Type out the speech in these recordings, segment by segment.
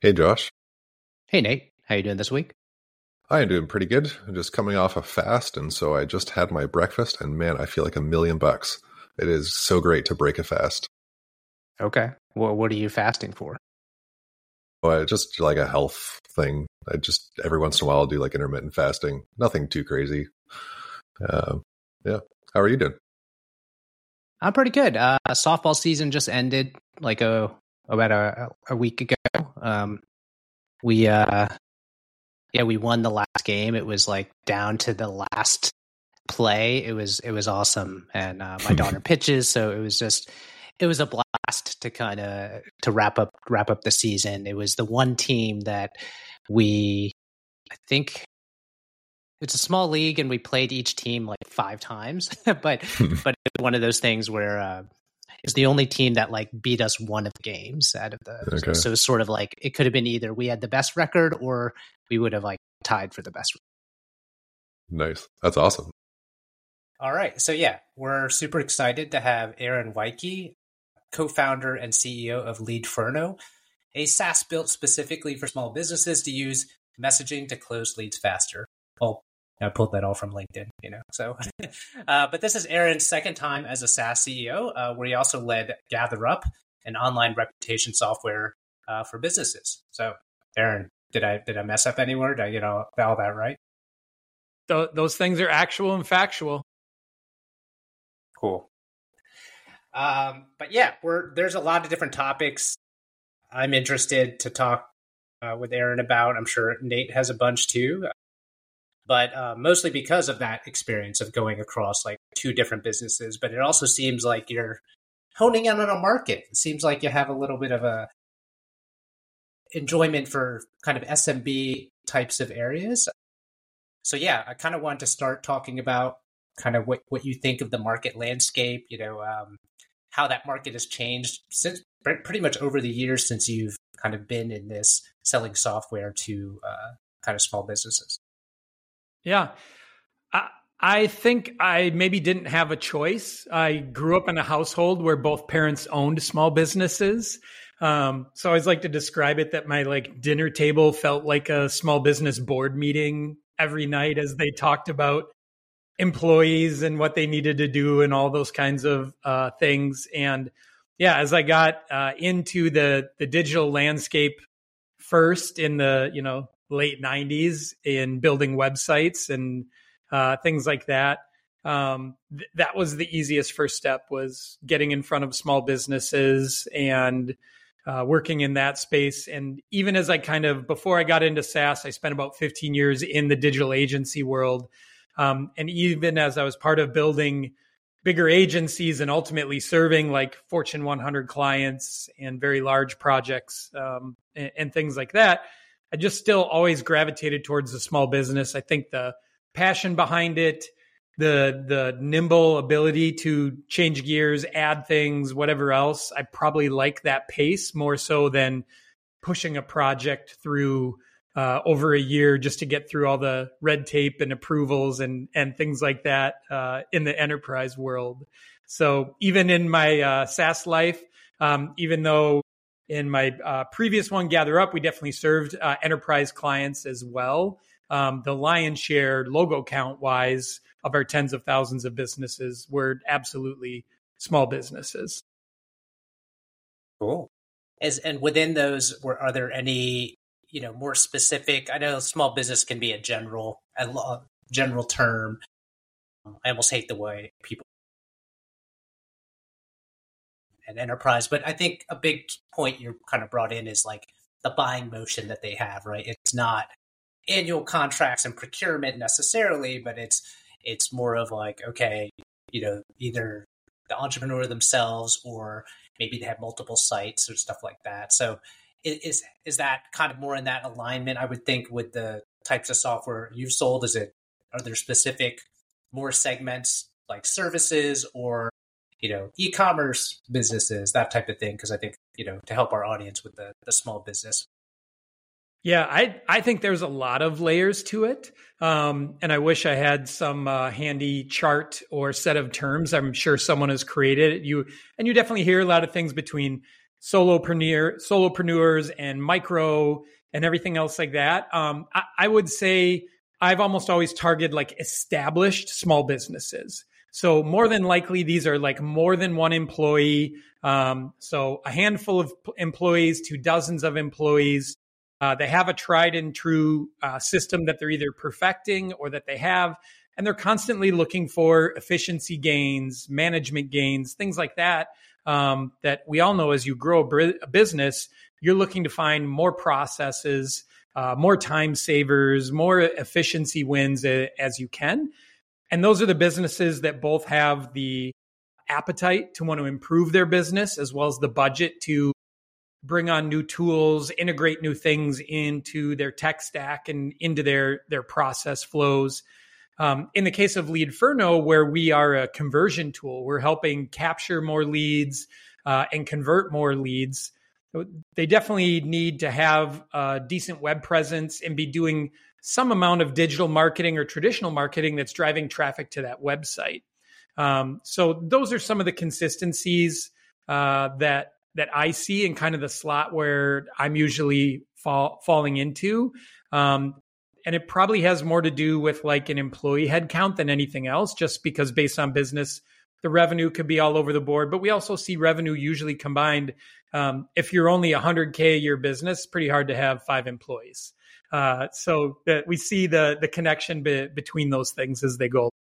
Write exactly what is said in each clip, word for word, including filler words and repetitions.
Hey, Josh. Hey, Nate. How you doing this week? I am doing pretty good. I'm just coming off a fast, and so I just had my breakfast, and man, I feel like a million bucks. It is so great to break a fast. Okay. Well, what are you fasting for? But just like a health thing. I just every once in a while I'll do like intermittent fasting. Nothing too crazy. Uh, yeah. How are you doing? I'm pretty good. Uh, softball season just ended like a about a, a week ago. Um, we uh, yeah, we won the last game. It was like down to the last play. It was it was awesome, and uh, my daughter pitches, so it was just it was a blast to kind of to wrap up wrap up the season. It was the one team that we, I think. It's a small league, and we played each team like five times. but but it's one of those things where uh, it's the only team that like beat us one of the games out of the. Okay. So it's sort of like it could have been either we had the best record or we would have like tied for the best record. Nice, that's awesome. All right, so yeah, we're super excited to have Aaron Weiche, co-founder and C E O of Leadferno, a SaaS built specifically for small businesses to use messaging to close leads faster. Well, I pulled that all from LinkedIn, you know. So, uh, but this is Aaron's second time as a SaaS C E O, uh, where he also led GatherUp, an online reputation software uh, for businesses. So, Aaron, did I did I mess up anywhere? Did I get all, all that right? Th- those things are actual and factual. Cool. Um, but yeah, we're there's a lot of different topics I'm interested to talk uh, with Aaron about. I'm sure Nate has a bunch too. But uh, mostly because of that experience of going across like two different businesses. But it also seems like you're honing in on a market. It seems like you have a little bit of a enjoyment for kind of S M B types of areas. So yeah, I kind of wanted to start talking about kind of what, what you think of the market landscape, you know, um, how that market has changed since pretty much over the years since you've kind of been in this selling software to uh, kind of small businesses. Yeah. I, I think I maybe didn't have a choice. I grew up in a household where both parents owned small businesses. Um, so I always like to describe it that my like dinner table felt like a small business board meeting every night as they talked about employees and what they needed to do and all those kinds of uh, things. And yeah, as I got uh, into the the digital landscape first in the, you know, late nineties in building websites and uh, things like that. Um, th- that was the easiest first step, was getting in front of small businesses and uh, working in that space. And even as I kind of, before I got into SaaS, I spent about fifteen years in the digital agency world. Um, and even as I was part of building bigger agencies and ultimately serving like Fortune one hundred clients and very large projects um, and, and things like that, I just still always gravitated towards the small business. I think the passion behind it, the the nimble ability to change gears, add things, whatever else, I probably like that pace more so than pushing a project through uh, over a year just to get through all the red tape and approvals and and things like that uh, in the enterprise world. So even in my uh, SaaS life, um, even though in my uh, previous one, GatherUp, we definitely served uh, enterprise clients as well. Um, the lion's share, logo count wise, of our tens of thousands of businesses were absolutely small businesses. Cool. As and within those, were are there any, you know, more specific? I know small business can be a general a general term. I almost hate the way people and enterprise, but I think a big point you kind of brought in is like the buying motion that they have, right? It's not annual contracts and procurement necessarily, but it's it's more of like, okay, you know, either the entrepreneur themselves or maybe they have multiple sites or stuff like that. So is is that kind of more in that alignment, I would think, with the types of software you've sold? Is it, are there specific more segments like services or, you know, e-commerce businesses, that type of thing? Because I think, you know, to help our audience with the, the small business. Yeah, I I think there's a lot of layers to it. Um, and I wish I had some uh, handy chart or set of terms. I'm sure someone has created it. You, and you definitely hear a lot of things between solopreneur, solopreneurs and micro and everything else like that. Um, I, I would say I've almost always targeted like established small businesses. So more than likely, these are like more than one employee. Um, so a handful of employees to dozens of employees. Uh, they have a tried and true uh, system that they're either perfecting or that they have, and they're constantly looking for efficiency gains, management gains, things like that. Um, that we all know as you grow a, br- a business, you're looking to find more processes, uh, more time savers, more efficiency wins uh, as you can. And those are the businesses that both have the appetite to want to improve their business as well as the budget to bring on new tools, integrate new things into their tech stack and into their, their process flows. Um, in the case of Leadferno, where we are a conversion tool, we're helping capture more leads uh, and convert more leads. They definitely need to have a decent web presence and be doing some amount of digital marketing or traditional marketing that's driving traffic to that website. Um, so those are some of the consistencies uh, that that I see in kind of the slot where I'm usually fall, falling into. Um, and it probably has more to do with like an employee headcount than anything else, just because based on business, the revenue could be all over the board. But we also see revenue usually combined. Um, if you're only one hundred K a year business, pretty hard to have five employees. Uh, so that we see the the connection be, between those things as they go.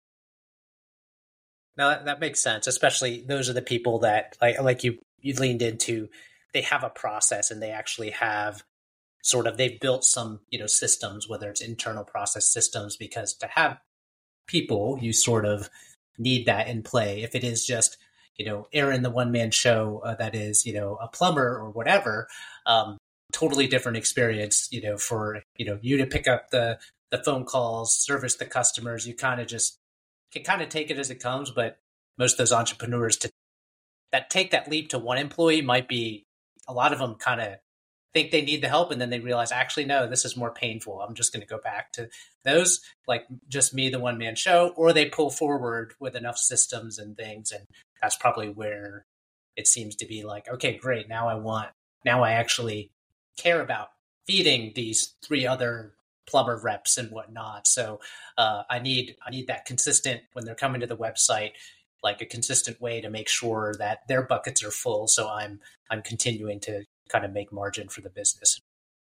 Now that, that makes sense, especially those are the people that like like you you leaned into. They have a process and they actually have sort of they've built some you know systems, whether it's internal process systems, because to have people, you sort of need that in play. If it is just you know Aaron, the one man show uh, that is you know a plumber or whatever. Um, totally different experience, you know, for, you know, you to pick up the, the phone calls, service the customers. You kind of just can kind of take it as it comes. But most of those entrepreneurs to that take that leap to one employee might be a lot of them kind of think they need the help. And then they realize, actually, no, this is more painful. I'm just going to go back to those, like just me, the one man show, or they pull forward with enough systems and things. And that's probably where it seems to be like, okay, great. Now I want, now I actually care about feeding these three other plumber reps and whatnot. So uh, I need I need that consistent when they're coming to the website, like a consistent way to make sure that their buckets are full. So I'm I'm continuing to kind of make margin for the business.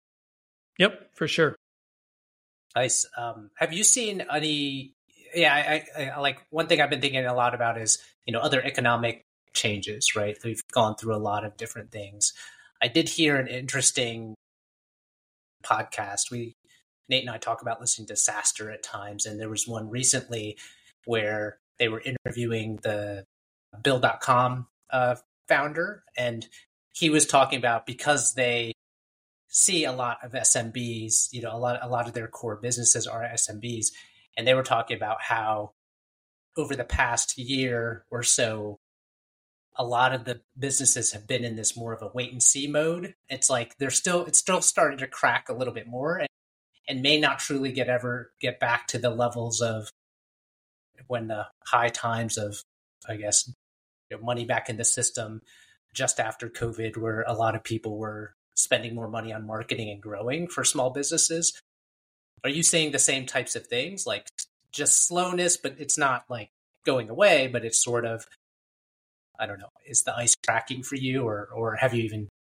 Yep, for sure. Nice. Um, have you seen any? Yeah, I, I, I like one thing I've been thinking a lot about is you know other economic changes. Right, we've gone through a lot of different things. I did hear an interesting podcast. We, Nate and I talk about listening to SaaStr at times, and there was one recently where they were interviewing the Bill dot com uh, founder, and he was talking about because they see a lot of S M Bs, you know, a lot, a lot of their core businesses are S M Bs, and they were talking about how over the past year or so, a lot of the businesses have been in this more of a wait and see mode. It's like they're still, it's still starting to crack a little bit more and, and may not truly get ever get back to the levels of when the high times of, I guess, you know, money back in the system just after COVID, where a lot of people were spending more money on marketing and growing for small businesses. Are you seeing the same types of things, like just slowness, but it's not like going away, but it's sort of, I don't know, is the ice cracking for you, or or have you even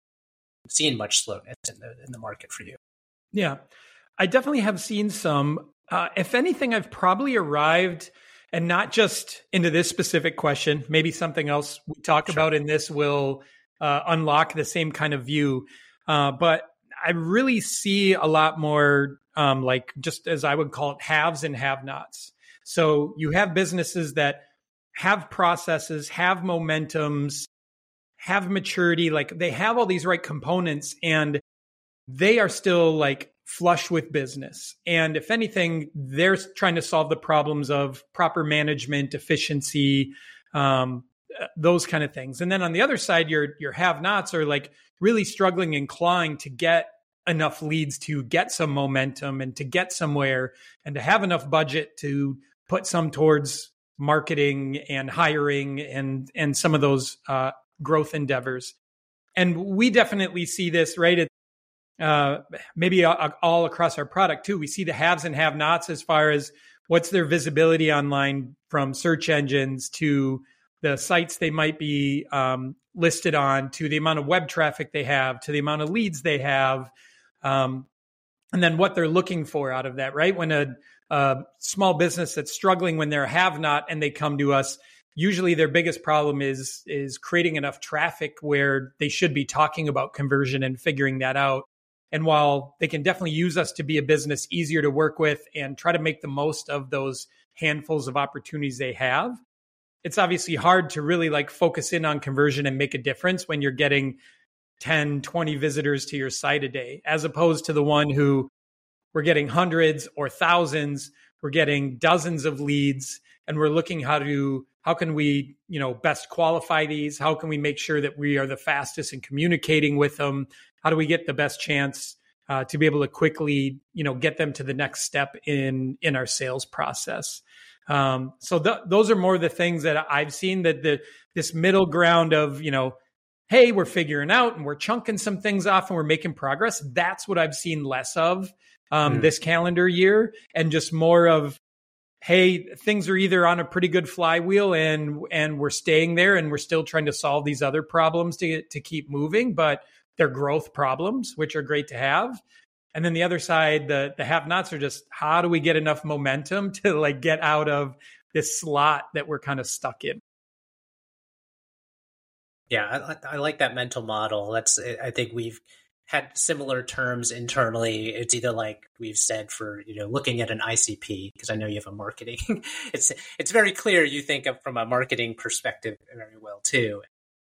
seen much slowness in the in the market for you? Yeah, I definitely have seen some. Uh, if anything, I've probably arrived, and not just into this specific question, maybe something else we talk sure. about in this will uh, unlock the same kind of view. Uh, but I really see a lot more um, like just as I would call it, haves and have-nots. So you have businesses that have processes, have momentums, have maturity, like they have all these right components and they are still like flush with business. And if anything, they're trying to solve the problems of proper management, efficiency, um, those kind of things. And then on the other side, your, your have-nots are like really struggling and clawing to get enough leads to get some momentum and to get somewhere and to have enough budget to put some towards marketing and hiring and and some of those uh, growth endeavors. and we definitely see this, right? It, uh, maybe all across our product too. We see the haves and have-nots as far as what's their visibility online from search engines to the sites they might be um, listed on, to the amount of web traffic they have, to the amount of leads they have, um, and then what they're looking for out of that, right? When a, a small business that's struggling, when they're a have-not and they come to us, usually their biggest problem is is creating enough traffic where they should be talking about conversion and figuring that out. And while they can definitely use us to be a business easier to work with and try to make the most of those handfuls of opportunities they have, it's obviously hard to really like focus in on conversion and make a difference when you're getting ten, twenty visitors to your site a day, as opposed to the one who we're getting hundreds or thousands, we're getting dozens of leads, and we're looking how to how can we, you know, best qualify these? How can we make sure that we are the fastest in communicating with them? How do we get the best chance uh, to be able to quickly, you know, get them to the next step in in our sales process? Um, so th- those are more the things that I've seen, that the this middle ground of, you know, hey, we're figuring out and we're chunking some things off and we're making progress. That's what I've seen less of um, mm. this calendar year, and just more of, hey, things are either on a pretty good flywheel and and we're staying there and we're still trying to solve these other problems to to keep moving, but they're growth problems, which are great to have. And then the other side, the the have-nots are just, how do we get enough momentum to like get out of this slot that we're kind of stuck in? Yeah, I, I like that mental model. That's, I think we've had similar terms internally. It's either like we've said for, you know, looking at an I C P, because I know you have a marketing. it's it's very clear you think of from a marketing perspective very well too.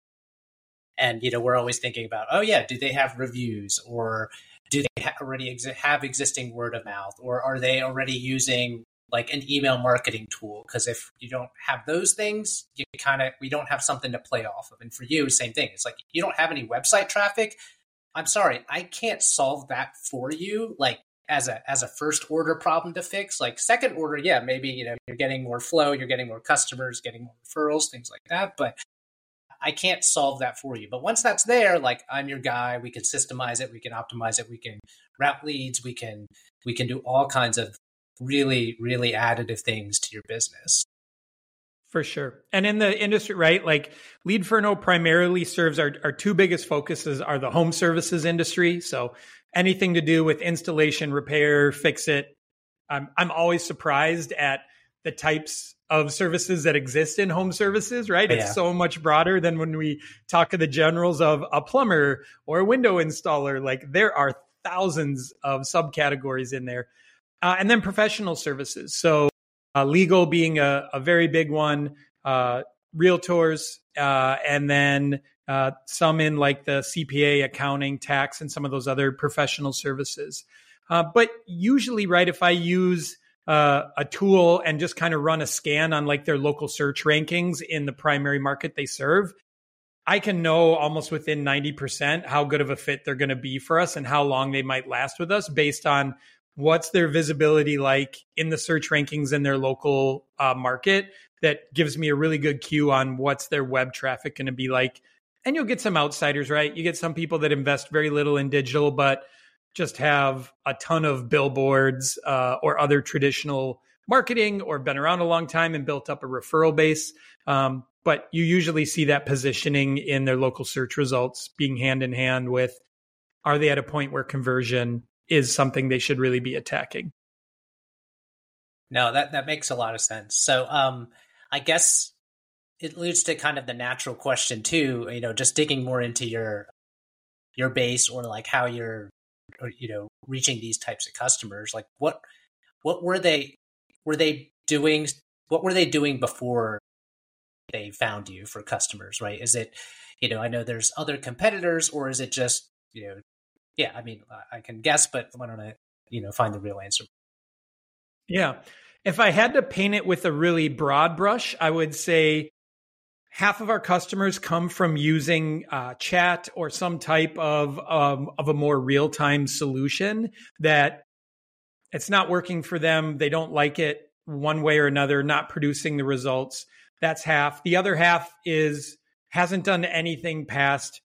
And, you know, we're always thinking about, oh yeah, do they have reviews, or do they ha- already ex- have existing word of mouth, or are they already using like an email marketing tool? Because if you don't have those things, you kind of, we don't have something to play off of. And for you, same thing. It's like, you don't have any website traffic. I'm sorry, I can't solve that for you. Like as a as a first order problem to fix. Like second order, yeah, maybe, you know, you're getting more flow, you're getting more customers, getting more referrals, things like that. But I can't solve that for you. But once that's there, like, I'm your guy. We can systemize it. We can optimize it. We can route leads. We can we can do all kinds of really, really additive things to your business. For sure. And in the industry, right, like Leadferno primarily serves our, our two biggest focuses are the home services industry. So anything to do with installation, repair, fix it. I'm, I'm always surprised at the types of services that exist in home services, right? It's yeah. so much broader than when we talk to the generals of a plumber or a window installer. Like there are thousands of subcategories in there. Uh, and then professional services. So uh, legal being a, a very big one, uh, realtors, uh, and then uh, some in like the C P A, accounting, tax, and some of those other professional services. Uh, but usually, right, if I use uh, a tool and just kind of run a scan on like their local search rankings in the primary market they serve, I can know almost within ninety percent how good of a fit they're going to be for us and how long they might last with us based on what's their visibility like in the search rankings in their local uh, market. That gives me a really good cue on what's their web traffic going to be like. And you'll get some outsiders, right? You get some people that invest very little in digital, but just have a ton of billboards uh, or other traditional marketing, or been around a long time and built up a referral base. Um, but you usually see that positioning in their local search results being hand in hand with, are they at a point where conversion is something they should really be attacking? No, that, that makes a lot of sense. So um, I guess it leads to kind of the natural question too, you know, just digging more into your your base, or like how you're, or, you know, reaching these types of customers. Like what what were they were they doing? What were they doing before they found you for customers, right? Is it, you know, I know there's other competitors, or is it just, you know, yeah, I mean, I can guess, but why don't I, you know, find the real answer? Yeah. If I had to paint it with a really broad brush, I would say half of our customers come from using uh, chat or some type of um, of a more real-time solution that it's not working for them. They don't like it one way or another, not producing the results. That's half. The other half is hasn't done anything past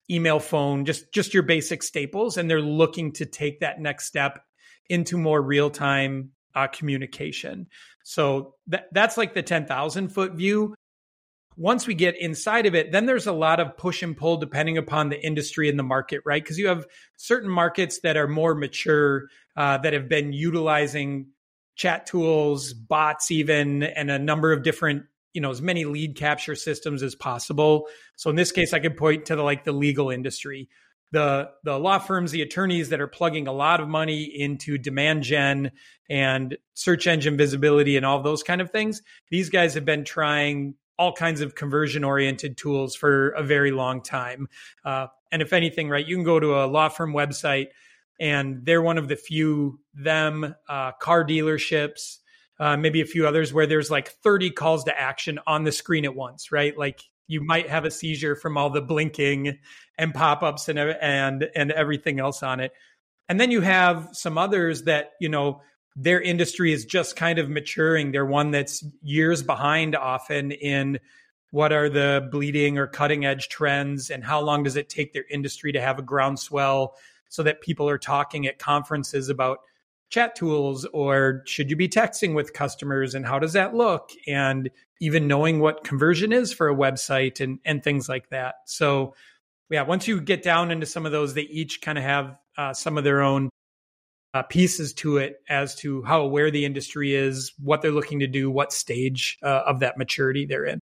email, phone, just just your basic staples, and they're looking to take that next step into more real time uh, communication. So that that's like the ten thousand foot view. Once we get inside of it, then there's a lot of push and pull depending upon the industry and the market, right? Because you have certain markets that are more mature, uh, that have been utilizing chat tools, bots even, and a number of different, you know, as many lead capture systems as possible. So in this case, I could point to the, like the legal industry, the the law firms, the attorneys that are plugging a lot of money into demand gen and search engine visibility and all those kind of things. These guys have been trying all kinds of conversion-oriented tools for a very long time. Uh, and if anything, right, you can go to a law firm website and they're one of the few, them, uh, car dealerships, uh, maybe a few others where there's like thirty calls to action on the screen at once, right? Like you might have a seizure from all the blinking and pop-ups and, and, and everything else on it. And then you have some others that, you know, their industry is just kind of maturing. They're one that's years behind often in what are the bleeding or cutting edge trends and how long does it take their industry to have a groundswell so that people are talking at conferences about chat tools, or should you be texting with customers and how does that look? And even knowing what conversion is for a website and, and things like that. So yeah, once you get down into some of those, they each kind of have uh, some of their own Uh, pieces to it as to how aware the industry is, what they're looking to do, what stage uh, of that maturity they're in.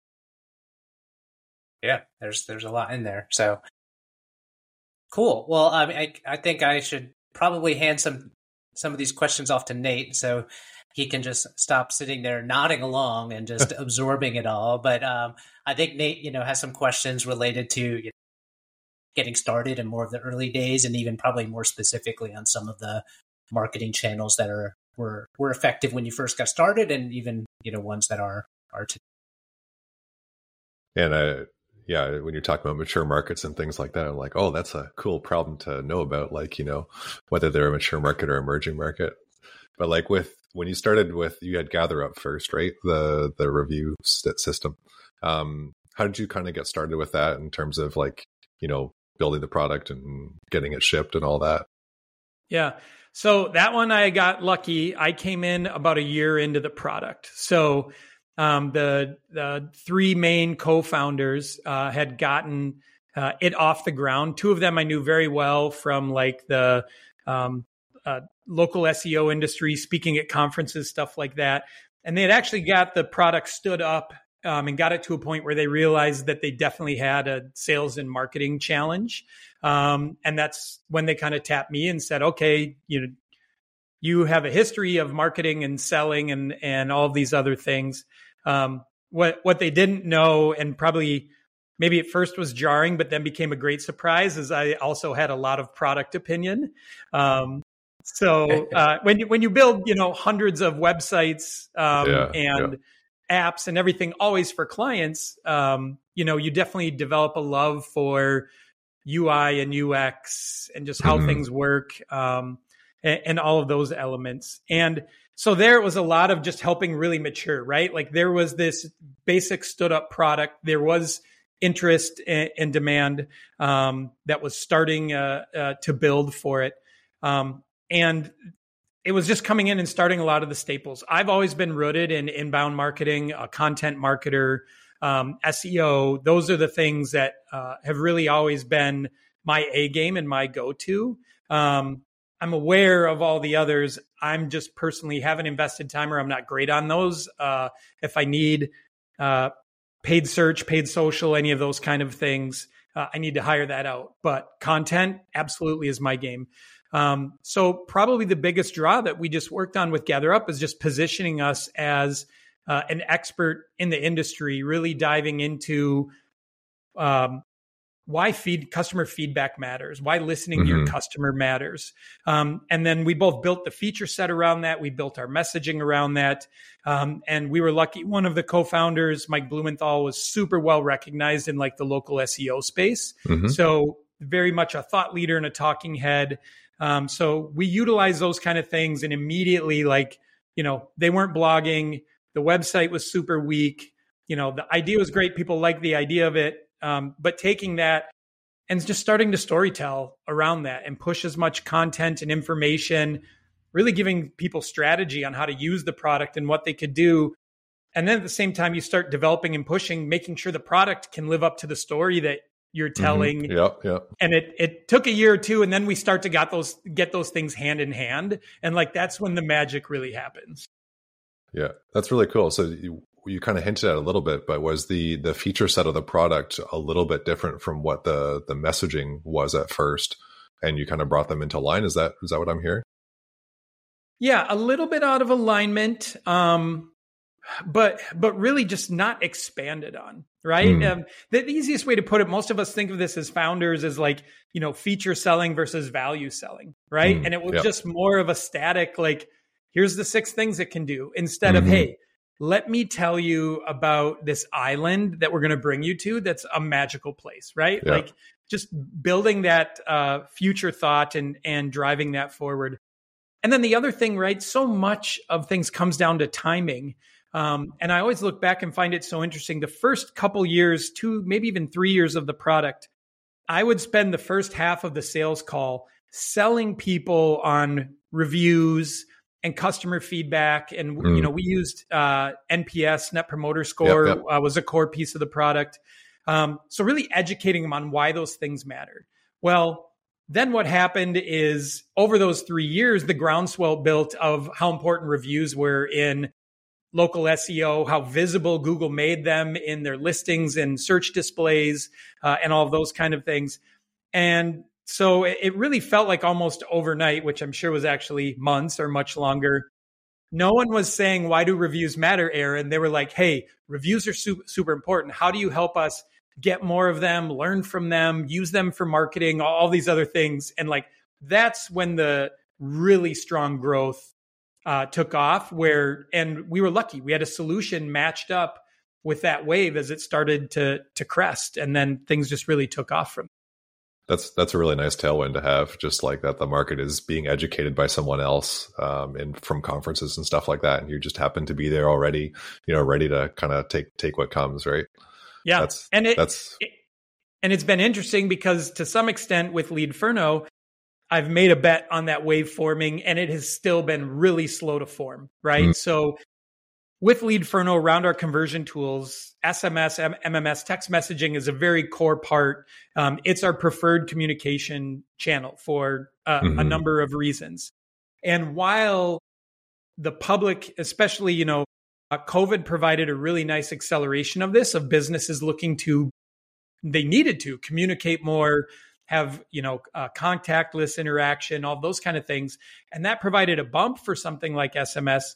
Yeah, there's there's a lot in there. So cool. Well, I mean, I, I think I should probably hand some some of these questions off to Nate, so he can just stop sitting there nodding along and just absorbing it all. But um, I think Nate, you know, has some questions related to, you know, getting started in more of the early days, and even probably more specifically on some of the marketing channels that are were were effective when you first got started, and even, you know, ones that are are today. And uh, yeah, when you're talking about mature markets and things like that, I'm like, oh, that's a cool problem to know about. Like, you know, whether they're a mature market or emerging market. But like with when you started with, you had GatherUp first, right? The the review system. Um, how did you kind of get started with that in terms of like, you know, building the product and getting it shipped and all that? Yeah. So that one, I got lucky. I came in about a year into the product. So um, the, the three main co-founders uh, had gotten uh, it off the ground. Two of them I knew very well from like the um, uh, local S E O industry, speaking at conferences, stuff like that. And they had actually got the product stood up Um, and got it to a point where they realized that they definitely had a sales and marketing challenge. Um, and that's when they kind of tapped me and said, okay, you know, you have a history of marketing and selling and, and all of these other things. Um, what, what they didn't know, and probably maybe at first was jarring, but then became a great surprise, is I also had a lot of product opinion. Um, so uh, when you, when you build, you know, hundreds of websites um, yeah, and yeah. apps and everything always for clients, um, you know, you definitely develop a love for U I and U X and just how mm-hmm. things work, um, and, and all of those elements. And so there was a lot of just helping really mature, right? Like there was this basic stood up product. There was interest and, and demand um, that was starting uh, uh, to build for it. Um, and it was just coming in and starting a lot of the staples. I've always been rooted in inbound marketing, a content marketer, um, S E O. Those are the things that uh, have really always been my A game and my go-to. Um, I'm aware of all the others. I'm just personally haven't invested time, or I'm not great on those. Uh, if I need uh, paid search, paid social, any of those kind of things, uh, I need to hire that out. But content absolutely is my game. Um, so probably the biggest draw that we just worked on with GatherUp is just positioning us as uh, an expert in the industry, really diving into um, why feed customer feedback matters, why listening mm-hmm. to your customer matters. Um, and then we both built the feature set around that. We built our messaging around that. Um, and we were lucky. One of the co-founders, Mike Blumenthal, was super well recognized in like the local S E O space. Mm-hmm. So very much a thought leader and a talking head. Um, so we utilize those kind of things, and immediately, like, you know, they weren't blogging. The website was super weak. You know, the idea was great. People liked the idea of it. Um, but taking that and just starting to storytell around that and push as much content and information, really giving people strategy on how to use the product and what they could do. And then at the same time, you start developing and pushing, making sure the product can live up to the story that you're telling. Mm-hmm. Yep, yep. And it it took a year or two, and then we start to got those get those things hand in hand. And like that's when the magic really happens. Yeah, that's really cool. So you, you kind of hinted at it a little bit, but was the the feature set of the product a little bit different from what the the messaging was at first, and you kind of brought them into line? Is that is that what I'm hearing? Yeah, a little bit out of alignment, um, but but really just not expanded on, right? Mm. Um, the, the easiest way to put it, most of us think of this as founders as like, you know, feature selling versus value selling, right? Mm. And it was yep. just more of a static, like, here's the six things it can do, instead mm-hmm. of, hey, let me tell you about this island that we're going to bring you to that's a magical place, right? Yep. Like just building that uh, future thought and and driving that forward. And then the other thing, right? So much of things comes down to timing. Um, and I always look back and find it so interesting. The first couple years, two, maybe even three years of the product, I would spend the first half of the sales call selling people on reviews and customer feedback. And, mm. you know, we used uh, N P S, Net Promoter Score, yep, yep. Uh, was a core piece of the product. Um, so really educating them on why those things matter. Well, then what happened is over those three years, the groundswell built of how important reviews were in local S E O, how visible Google made them in their listings and search displays, uh, and all of those kind of things. And so it really felt like almost overnight, which I'm sure was actually months or much longer. No one was saying, why do reviews matter, Aaron? They were like, hey, reviews are super, super important. How do you help us get more of them, learn from them, use them for marketing, all these other things? And like, that's when the really strong growth uh, took off where, and we were lucky. We had a solution matched up with that wave as it started to, to crest. And then things just really took off from there. That's, that's a really nice tailwind to have, just like that the market is being educated by someone else um, and from conferences and stuff like that. And you just happen to be there already, you know, ready to kind of take, take what comes, right? Yeah. That's, and it, that's, it, and it's been interesting because to some extent with Leadferno, I've made a bet on that wave forming and it has still been really slow to form, right? Mm-hmm. So with Leadferno around our conversion tools, S M S, M M S, text messaging is a very core part. Um, it's our preferred communication channel for uh, mm-hmm. a number of reasons. And while the public, especially, you know, uh, COVID provided a really nice acceleration of this, of businesses looking to, they needed to communicate more, have, you know, uh, contactless interaction, all those kind of things. And that provided a bump for something like S M S.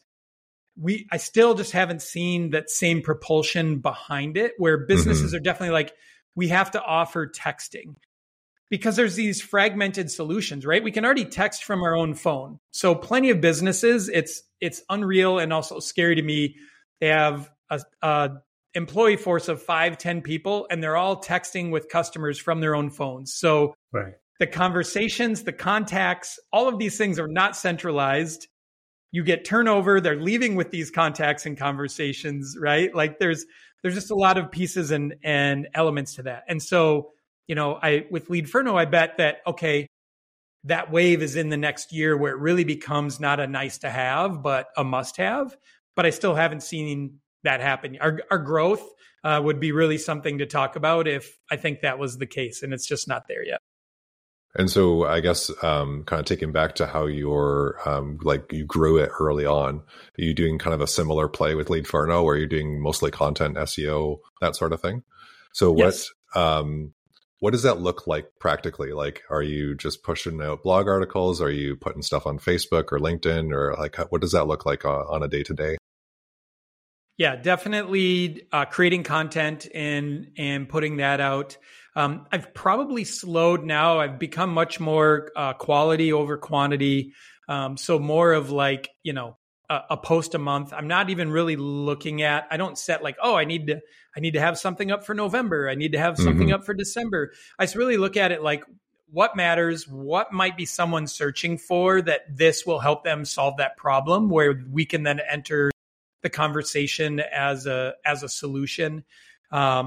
We, I still just haven't seen that same propulsion behind it, where businesses mm-hmm. are definitely like, we have to offer texting because there's these fragmented solutions, right? We can already text from our own phone. So plenty of businesses, it's, it's unreal and also scary to me. They have a, a employee force of five, ten people, and they're all texting with customers from their own phones. So right. the conversations, the contacts, all of these things are not centralized. You get turnover, they're leaving with these contacts and conversations, right? Like there's there's just a lot of pieces and and elements to that. And so, you know, I with Leadferno, I bet that, okay, that wave is in the next year where it really becomes not a nice to have, but a must have. But I still haven't seen that happen. Our our growth uh, would be really something to talk about if I think that was the case, and it's just not there yet. And so I guess um, kind of taking back to how you're um, like you grew it early on, are you doing kind of a similar play with Leadferno where you're doing mostly content, S E O, that sort of thing? So what yes. um, what does that look like practically? Like, are you just pushing out blog articles? Are you putting stuff on Facebook or LinkedIn, or like what does that look like on, on a day to day? Yeah, definitely uh, creating content and and putting that out. Um, I've probably slowed now. I've become much more uh, quality over quantity. Um, so more of like, you know, a, a post a month. I'm not even really looking at, I don't set like, oh, I need to, I need to have something up for November. I need to have something mm-hmm. up for December. I just really look at it like what matters, what might be someone searching for that this will help them solve that problem, where we can then enter the conversation as a, as a solution. Um,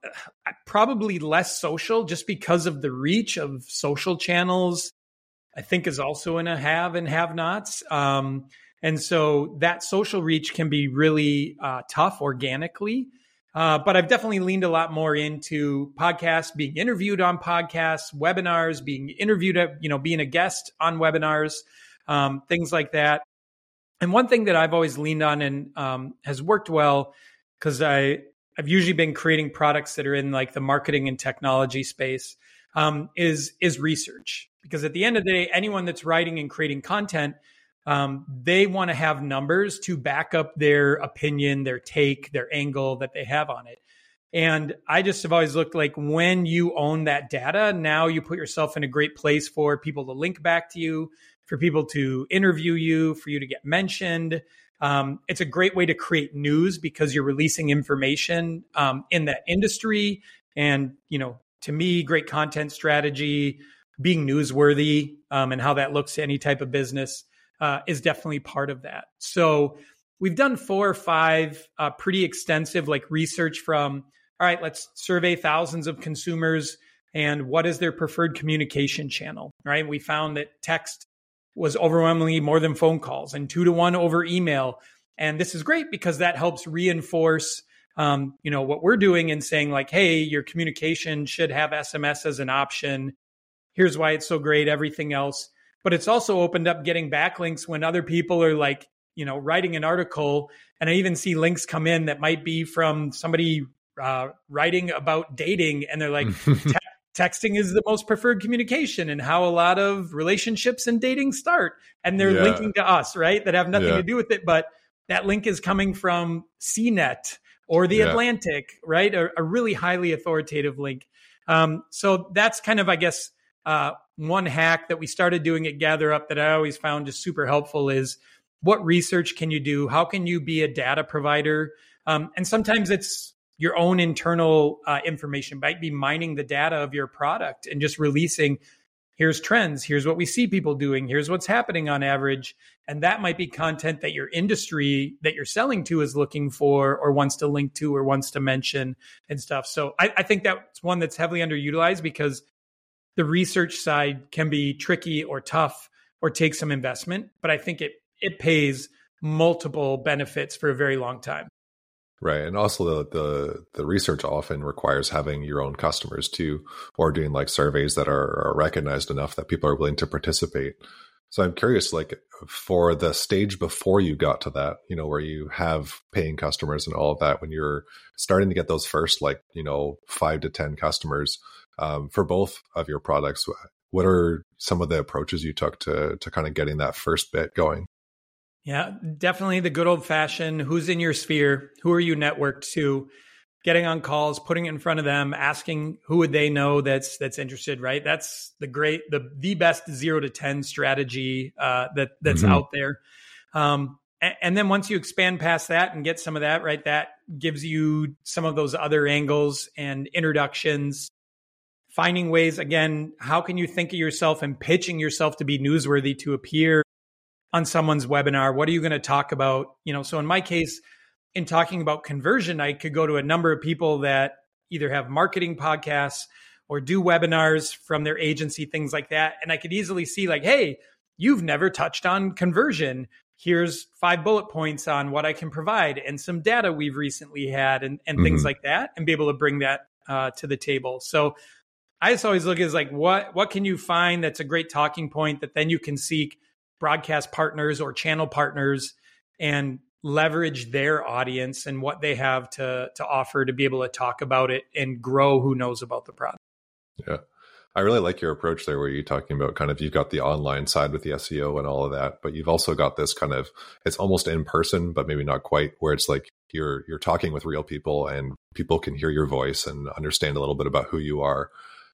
probably less social just because of the reach of social channels, I think is also in a have and have nots. Um, and so that social reach can be really uh, tough organically. Uh, but I've definitely leaned a lot more into podcasts, being interviewed on podcasts, webinars, being interviewed at, you know, being a guest on webinars, um, things like that. And one thing that I've always leaned on and um, has worked well, because I, I've usually been creating products that are in like the marketing and technology space, um, is, is research. Because at the end of the day, anyone that's writing and creating content, Um, they want to have numbers to back up their opinion, their take, their angle that they have on it. And I just have always looked like when you own that data, now you put yourself in a great place for people to link back to you, for people to interview you, for you to get mentioned. Um, it's a great way to create news because you're releasing information um, in that industry. And, you know, to me, great content strategy, being newsworthy um, and how that looks to any type of business Uh, is definitely part of that. So we've done four or five uh, pretty extensive like research from, all right, let's survey thousands of consumers and what is their preferred communication channel, right? We found that text was overwhelmingly more than phone calls and two to one over email. And this is great because that helps reinforce, um, you know, what we're doing and saying like, hey, your communication should have S M S as an option. Here's why it's so great, everything else. But it's also opened up getting backlinks when other people are like, you know, writing an article. And I even see links come in that might be from somebody uh, writing about dating. And they're like, te- texting is the most preferred communication and how a lot of relationships and dating start. And they're Yeah. linking to us, right? That have nothing Yeah. to do with it. But that link is coming from C net or The Yeah. Atlantic, right? A, a really highly authoritative link. Um, so that's kind of, I guess, uh, one hack that we started doing at GatherUp that I always found just super helpful is what research can you do? How can you be a data provider? Um, and sometimes it's your own internal uh, information, might be mining the data of your product and just releasing, here's trends, here's what we see people doing, here's what's happening on average. And that might be content that your industry that you're selling to is looking for or wants to link to or wants to mention and stuff. So I, I think that's one that's heavily underutilized because the research side can be tricky or tough or take some investment, but I think it it pays multiple benefits for a very long time. Right. And also the, the the research often requires having your own customers too, or doing like surveys that are, are recognized enough that people are willing to participate. So I'm curious, like for the stage before you got to that, you know, where you have paying customers and all of that, when you're starting to get those first like, you know, five to ten customers, Um, for both of your products, what are some of the approaches you took to to kind of getting that first bit going? Yeah, definitely the good old fashioned, who's in your sphere? Who are you networked to? Getting on calls, putting it in front of them, asking who would they know that's that's interested, right? That's the great, the the best zero to ten strategy uh, that that's Mm-hmm. out there. Um, and, and then once you expand past that and get some of that, right, that gives you some of those other angles and introductions. Finding ways, again, how can you think of yourself and pitching yourself to be newsworthy to appear on someone's webinar? What are you going to talk about? You know, so in my case, in talking about conversion, I could go to a number of people that either have marketing podcasts or do webinars from their agency, things like that. And I could easily see like, hey, you've never touched on conversion. Here's five bullet points on what I can provide and some data we've recently had and, and mm-hmm. things like that, and be able to bring that uh, to the table. So I just always look as like, what what can you find that's a great talking point that then you can seek broadcast partners or channel partners and leverage their audience and what they have to to offer to be able to talk about it and grow who knows about the product. Yeah. I really like your approach there where you're talking about kind of, you've got the online side with the S E O and all of that, but you've also got this kind of, it's almost in person, but maybe not quite, where it's like you're you're talking with real people and people can hear your voice and understand a little bit about who you are.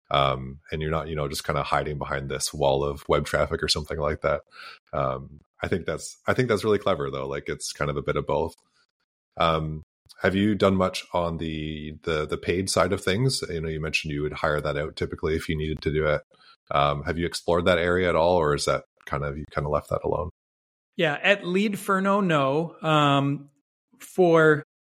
Um, and you're not, you know, just kind of hiding behind this wall of web traffic or something like that. Um, I think that's, I think that's really clever though. Like it's kind of a bit of both. Um, have you done much on the, the, the paid side of things? You know, you mentioned you would hire that out typically if you needed to do it. Um, have you explored that area at all, or is that kind of, you kind of left that alone? Yeah. At Leadferno, no. Um, for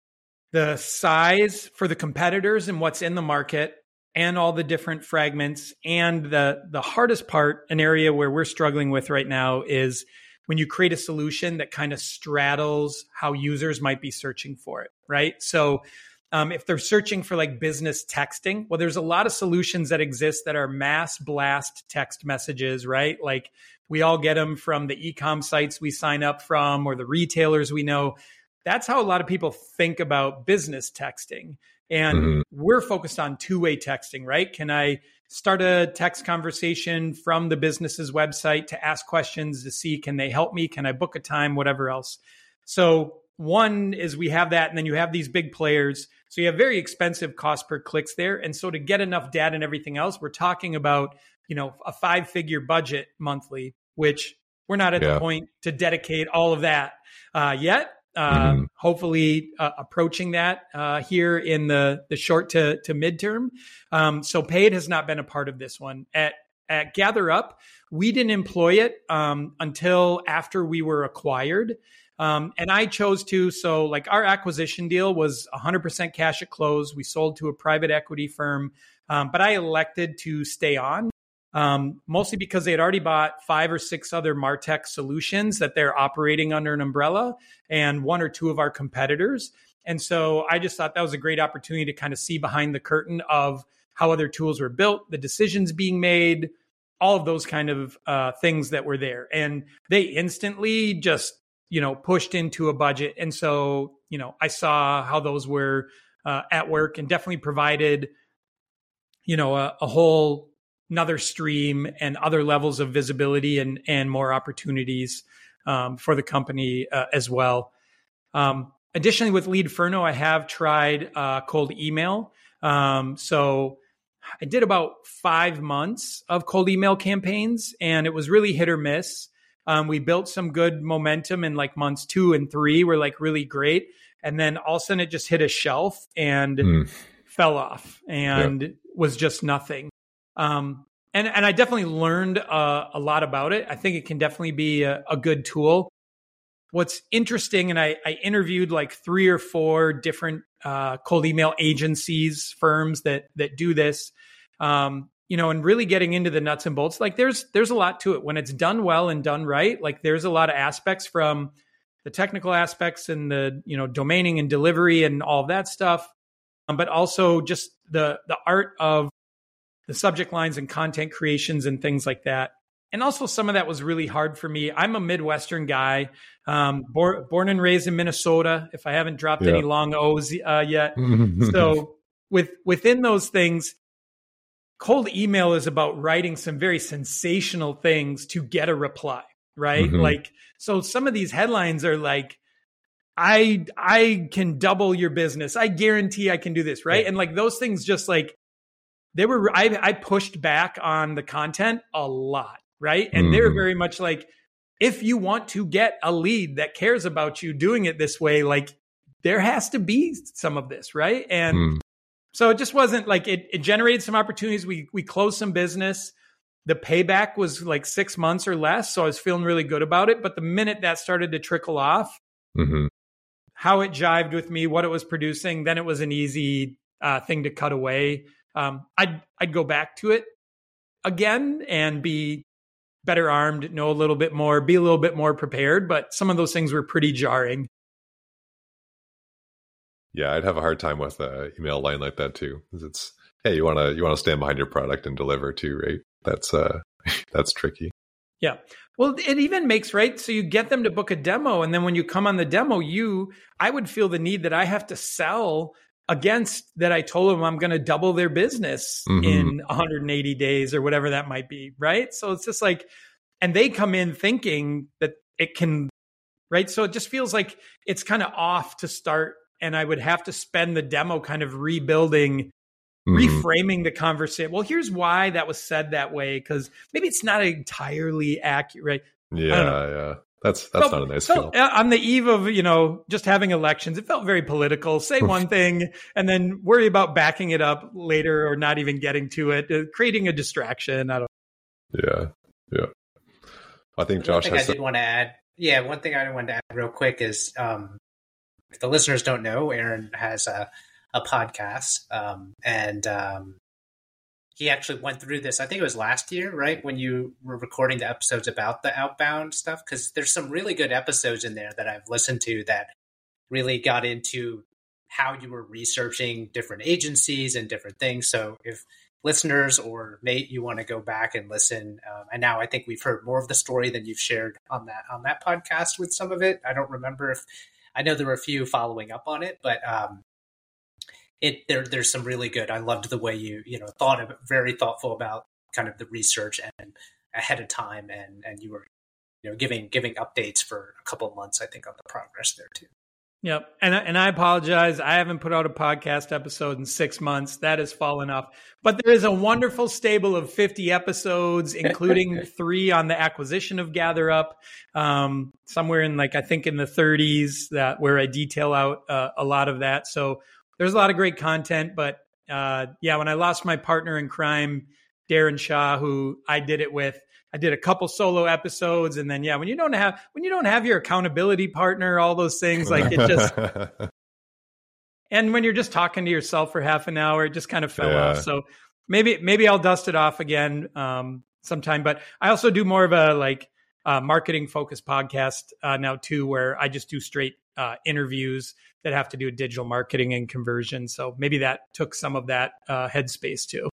the size for the competitors and what's in the market and all the different fragments. And the, the hardest part, an area where we're struggling with right now, is when you create a solution that kind of straddles how users might be searching for it, right? So um, if they're searching for like business texting, well, there's a lot of solutions that exist that are mass blast text messages, right? Like we all get them from the e-com sites we sign up from or the retailers we know. That's how a lot of people think about business texting. And mm-hmm. we're focused on two-way texting, right? Can I start a text conversation from the business's website to ask questions to see, can they help me? Can I book a time? Whatever else. So one is we have that, and then you have these big players. So you have very expensive cost per clicks there. And so to get enough data and everything else, we're talking about, you know, a five-figure budget monthly, which we're not at yeah. the point to dedicate all of that uh, yet. Uh, mm-hmm. Hopefully uh, approaching that uh, here in the, the short to, to midterm. Um, so paid has not been a part of this one. At, at GatherUp, we didn't employ it um, until after we were acquired. Um, and I chose to, so like our acquisition deal was one hundred percent cash at close. We sold to a private equity firm, um, but I elected to stay on. Um, mostly because they had already bought five or six other MarTech solutions that they're operating under an umbrella and one or two of our competitors. And so I just thought that was a great opportunity to kind of see behind the curtain of how other tools were built, the decisions being made, all of those kind of uh, things that were there. And they instantly just, you know, pushed into a budget. And so, you know, I saw how those were uh, at work and definitely provided, you know, a, a whole another stream and other levels of visibility and, and more opportunities um, for the company uh, as well. Um, additionally, with Leadferno, I have tried uh, cold email. Um, so I did about five months of cold email campaigns, and it was really hit or miss. Um, we built some good momentum in like months two and three were like really great. And then all of a sudden it just hit a shelf and mm. fell off and yep. was just nothing. Um, and, and I definitely learned uh, a lot about it. I think it can definitely be a, a good tool. What's interesting, and I, I interviewed like three or four different uh, cold email agencies, firms that that do this, um, you know, and really getting into the nuts and bolts. Like there's there's a lot to it when it's done well and done right. Like there's a lot of aspects from the technical aspects and the, you know, domaining and delivery and all of that stuff, um, but also just the the art of the subject lines and content creations and things like that. And also some of that was really hard for me. I'm a Midwestern guy, um, born, born and raised in Minnesota, if I haven't dropped yeah. any long O's uh, yet. So with within those things, cold email is about writing some very sensational things to get a reply, right? Mm-hmm. Like, so some of these headlines are like, I I can double your business. I guarantee I can do this, right? Yeah. And like those things just like, They were, I, I pushed back on the content a lot, right? And mm-hmm. they're very much like, if you want to get a lead that cares about you doing it this way, like there has to be some of this, right? And mm. so it just wasn't like, it, it generated some opportunities. We, we closed some business. The payback was like six months or less. So I was feeling really good about it. But the minute that started to trickle off, mm-hmm. how it jived with me, what it was producing, then it was an easy uh, thing to cut away. Um, I'd, I'd go back to it again and be better armed, know a little bit more, be a little bit more prepared. But some of those things were pretty jarring. Yeah, I'd have a hard time with an email line like that too. It's, hey, you want to you want to stand behind your product and deliver too, right? That's uh, that's tricky. Yeah. Well, it even makes, right? So you get them to book a demo. And then when you come on the demo, you, I would feel the need that I have to sell against that. I told them I'm going to double their business mm-hmm. in one hundred eighty days or whatever that might be. Right. So it's just like, and they come in thinking that it can, right. So it just feels like it's kind of off to start. And I would have to spend the demo kind of rebuilding, mm-hmm. reframing the conversation. Well, here's why that was said that way. Cause maybe it's not entirely accurate. Yeah. Yeah. That's that's so, not a nice so, feel. On the eve of, you know, just having elections, it felt very political. Say one thing and then worry about backing it up later or not even getting to it, uh, creating a distraction. I don't Yeah. Yeah. I think Josh one thing has I did want to add. Yeah. One thing I wanted to add real quick is, um, if the listeners don't know, Aaron has a, a podcast, um, and um, he actually went through this, I think it was last year, right? When you were recording the episodes about the outbound stuff, because there's some really good episodes in there that I've listened to that really got into how you were researching different agencies and different things. So if listeners or Nate, you want to go back and listen, um, and now I think we've heard more of the story than you've shared on that on that podcast with some of it. I don't remember if, I know there were a few following up on it, but um, it there there's some really good. I loved the way you you know thought of very thoughtful about kind of the research and ahead of time, and and you were you know giving giving updates for a couple of months, I think, on the progress there too. Yep. And, and I apologize. I haven't put out a podcast episode in six months. That has fallen off. But there is a wonderful stable of fifty episodes, including three on the acquisition of GatherUp, um, somewhere in like, I think in the thirties, that where I detail out uh, a lot of that. So there's a lot of great content. But uh, yeah, when I lost my partner in crime, Darren Shaw, who I did it with, I did a couple solo episodes, and then, yeah, when you don't have, when you don't have your accountability partner, all those things, like it just, and when you're just talking to yourself for half an hour, it just kind of fell Yeah. off. So maybe, maybe I'll dust it off again um, sometime, but I also do more of a like uh, marketing focused podcast uh, now too, where I just do straight uh, interviews that have to do with digital marketing and conversion. So maybe that took some of that uh, headspace too.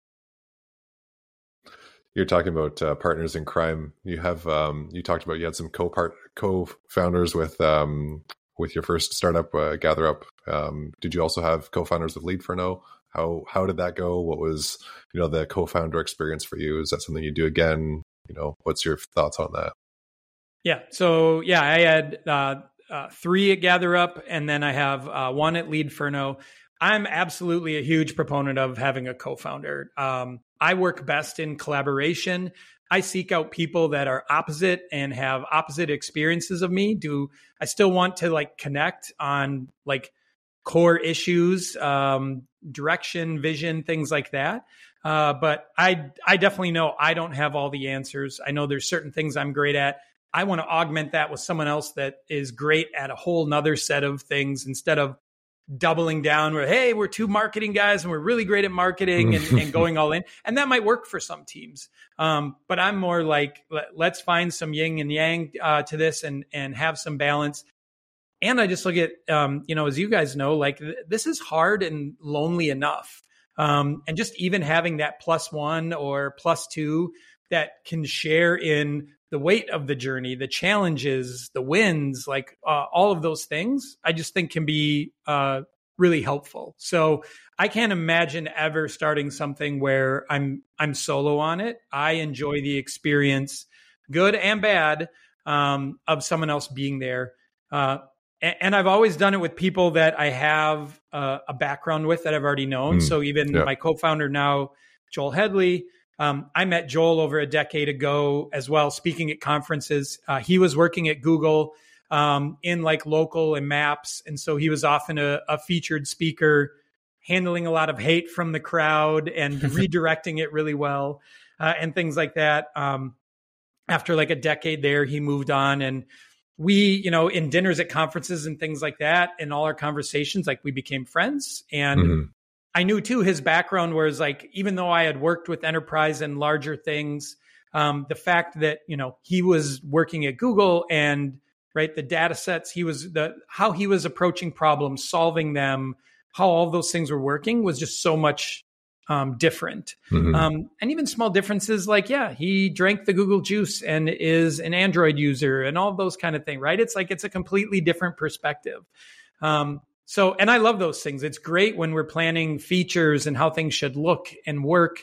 You're talking about uh, partners in crime. You have um, you talked about you had some co-part co-founders with um, with your first startup, uh, GatherUp. Um, did you also have co-founders with Leadferno? How how did that go? What was you know the co-founder experience for you? Is that something you do again? You know, what's your thoughts on that? Yeah. So yeah, I had uh, uh, three at GatherUp, and then I have uh, one at Leadferno. I'm absolutely a huge proponent of having a co-founder. Um, I work best in collaboration. I seek out people that are opposite and have opposite experiences of me. Do I still want to like connect on like core issues, um, direction, vision, things like that? Uh, but I, I definitely know I don't have all the answers. I know there's certain things I'm great at. I want to augment that with someone else that is great at a whole nother set of things, instead of doubling down where, hey, we're two marketing guys and we're really great at marketing and, and going all in. And that might work for some teams. Um, but I'm more like, let, let's find some yin and yang uh, to this and, and have some balance. And I just look at, um, you know, as you guys know, like th- this is hard and lonely enough. Um, and just even having that plus one or plus two that can share in the weight of the journey, the challenges, the wins, like uh, all of those things, I just think can be uh, really helpful. So I can't imagine ever starting something where I'm I'm solo on it. I enjoy the experience, good and bad, um, of someone else being there. Uh, and, and I've always done it with people that I have uh, a background with that I've already known. Mm, so even yeah. my co-founder now, Joel Headley, Um, I met Joel over a decade ago as well, speaking at conferences. Uh, he was working at Google um, in like local and maps. And so he was often a, a featured speaker, handling a lot of hate from the crowd and redirecting it really well uh, and things like that. Um, after like a decade there, he moved on, and we, you know, in dinners at conferences and things like that, in all our conversations, like we became friends. And mm-hmm. I knew too, his background was like, even though I had worked with enterprise and larger things, um, the fact that, you know, he was working at Google and right, the data sets, he was the, how he was approaching problems, solving them, how all those things were working was just so much um, different. Mm-hmm. Um, and even small differences like, yeah, he drank the Google juice and is an Android user and all those kind of things, right? It's like, it's a completely different perspective. Um, So, and I love those things. It's great when we're planning features and how things should look and work.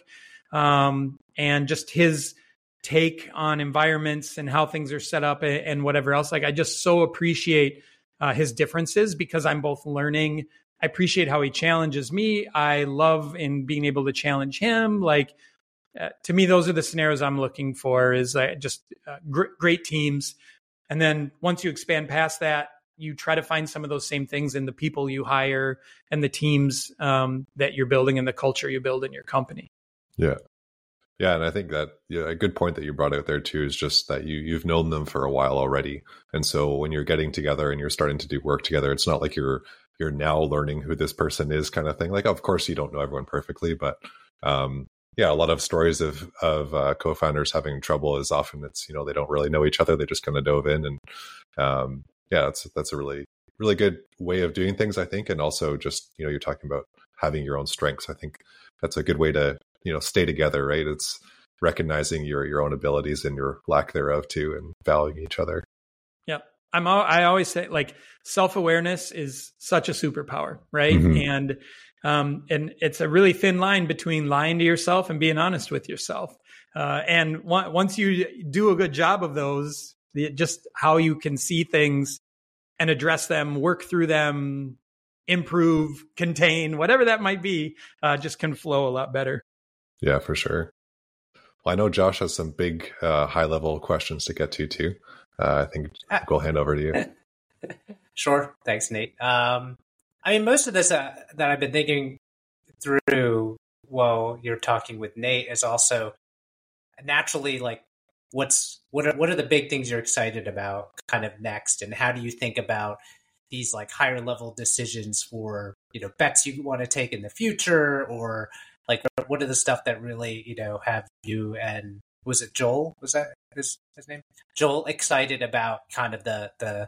Um, and just his take on environments and how things are set up and, and whatever else. Like, I just so appreciate uh, his differences because I'm both learning. I appreciate how he challenges me. I love in being able to challenge him. Like, uh, to me, those are the scenarios I'm looking for, is uh, just uh, gr- great teams. And then once you expand past that, you try to find some of those same things in the people you hire and the teams um, that you're building and the culture you build in your company. Yeah. Yeah, and I think that yeah, a good point that you brought out there too is just that you you've known them for a while already, and so when you're getting together and you're starting to do work together, it's not like you're you're now learning who this person is, kind of thing. Like, of course, you don't know everyone perfectly, but um, yeah, a lot of stories of of uh, co-founders having trouble is often it's you know they don't really know each other, they just kind of dove in, and um, yeah, that's that's a really really good way of doing things, I think, and also just you know you're talking about having your own strengths. I think that's a good way to you know stay together, right? It's recognizing your your own abilities and your lack thereof too, and valuing each other. Yeah, I'm al- I always say, like, self-awareness is such a superpower, right? Mm-hmm. And um and it's a really thin line between lying to yourself and being honest with yourself. Uh and one, once you do a good job of those, the, just how you can see things and address them, work through them, improve, contain, whatever that might be, uh, just can flow a lot better. Yeah, for sure. Well, I know Josh has some big uh, high level questions to get to too. Uh, I think we'll hand over to you. Sure. Thanks, Nate. Um, I mean, most of this uh, that I've been thinking through while you're talking with Nate is also naturally like, what's what are what are the big things you're excited about kind of next, and how do you think about these like higher level decisions for you know bets you want to take in the future, or like what are the stuff that really you know have you and was it Joel was that his his name Joel excited about kind of the the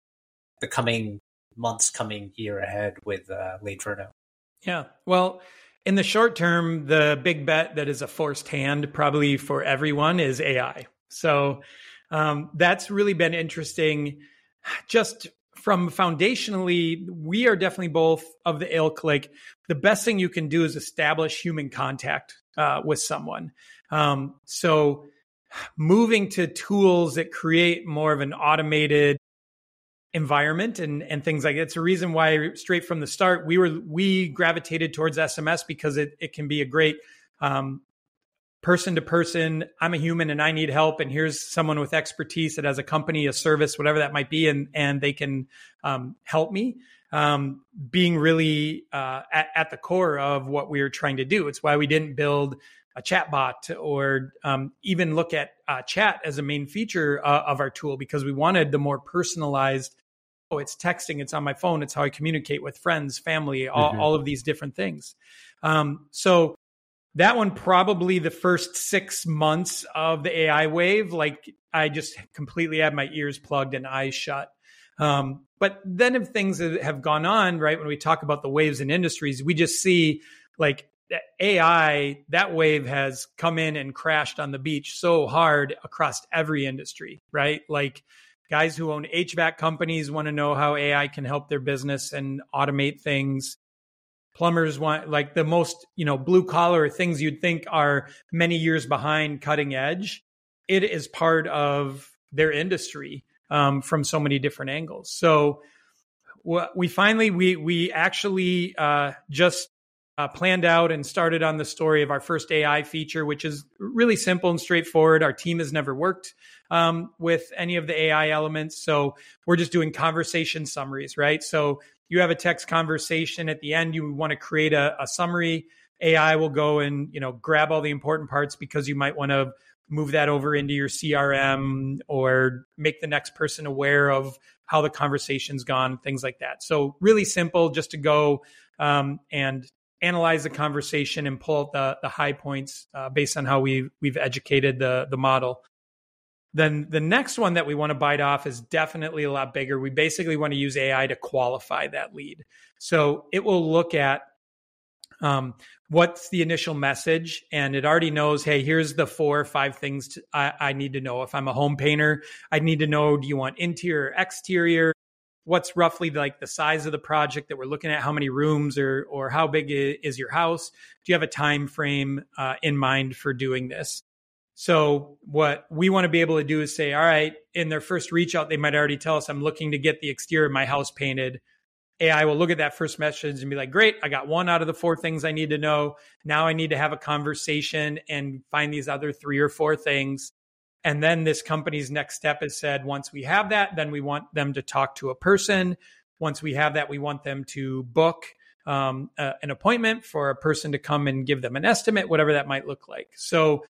the coming months, coming year ahead with uh, Late Verno? Yeah, well, in the short term, the big bet that is a forced hand probably for everyone is A I. So um, that's really been interesting. Just from foundationally, we are definitely both of the ilk. Like, the best thing you can do is establish human contact uh, with someone. Um, so moving to tools that create more of an automated environment and and things like that. It's a reason why straight from the start we were we gravitated towards S M S, because it it can be a great um, person to person. I'm a human and I need help, and here's someone with expertise that has a company, a service, whatever that might be, and and they can um, help me. Um, being really uh, at, at the core of what we were trying to do. It's why we didn't build a chat bot or um, even look at uh, chat as a main feature uh, of our tool, because we wanted the more personalized, oh, it's texting, it's on my phone, it's how I communicate with friends, family, all, mm-hmm. all of these different things. Um, so that one, probably the first six months of the A I wave, like I just completely had my ears plugged and eyes shut. Um, but then if things have gone on, right, when we talk about the waves in industries, we just see like A I, that wave has come in and crashed on the beach so hard across every industry, right? Like guys who own H V A C companies want to know how A I can help their business and automate things. Plumbers want, like, the most, you know, blue collar things you'd think are many years behind cutting edge. It is part of their industry um, from so many different angles. So we finally, we, we actually uh, just uh, planned out and started on the story of our first A I feature, which is really simple and straightforward. Our team has never worked um, with any of the A I elements. So we're just doing conversation summaries, right? So you have a text conversation at the end, you want to create a, a summary. A I will go and, you know, grab all the important parts, because you might want to move that over into your C R M or make the next person aware of how the conversation's gone, things like that. So really simple, just to go um, and analyze the conversation and pull out the, the high points uh, based on how we, we've educated the, the model. Then the next one that we want to bite off is definitely a lot bigger. We basically want to use A I to qualify that lead. So it will look at um, what's the initial message, and it already knows, hey, here's the four or five things to, I, I need to know. If I'm a home painter, I need to know, do you want interior or exterior? What's roughly like the size of the project that we're looking at? How many rooms, or or how big is your house? Do you have a time frame uh, in mind for doing this? So what we want to be able to do is say, all right, in their first reach out, they might already tell us, I'm looking to get the exterior of my house painted. A I will look at that first message and be like, great, I got one out of the four things I need to know. Now I need to have a conversation and find these other three or four things. And then this company's next step is said, once we have that, then we want them to talk to a person. Once we have that, we want them to book um, uh, an appointment for a person to come and give them an estimate, whatever that might look like. So